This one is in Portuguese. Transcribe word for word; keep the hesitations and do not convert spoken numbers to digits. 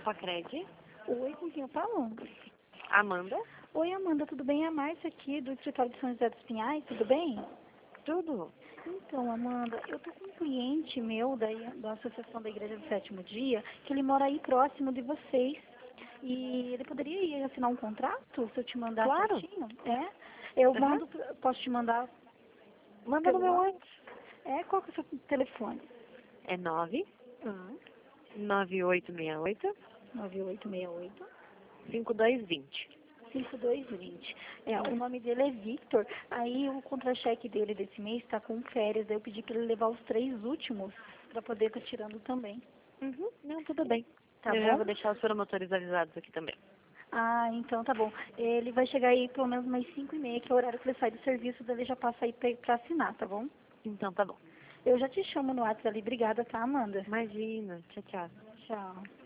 Facred. Oi, com quem eu falo? Amanda. Oi, Amanda, tudo bem? É a Márcia aqui, do escritório de São José dos Pinhais, tudo bem? Tudo. Então, Amanda, eu tô com um cliente meu da, da Associação da Igreja do Sétimo Dia, que ele mora aí próximo de vocês. E ele poderia ir assinar um contrato, se eu te mandar Claro. certinho? É? Eu Uhum. mando, posso te mandar Manda no pelo meu WhatsApp? antes. É, qual que é o seu telefone? É nove Ah, nove oito seis oito nove oito seis oito, cinco dois dois zero. cinco dois dois zero. É, o nome dele é Victor. Aí o contra-cheque dele desse mês está com férias. Aí eu pedi para ele levar os três últimos para poder estar tirando também. Uhum. Não, tudo bem. Tá Eu já bom? vou deixar os promotores avisados aqui também. Ah, então tá bom. Ele vai chegar aí pelo menos umas cinco e meia, que é o horário que ele sai do serviço, daí ele já passa aí para assinar, tá bom? Então tá bom. Eu já te chamo no WhatsApp ali. Obrigada, tá, Amanda? Imagina. Tchau, tchau. Tchau.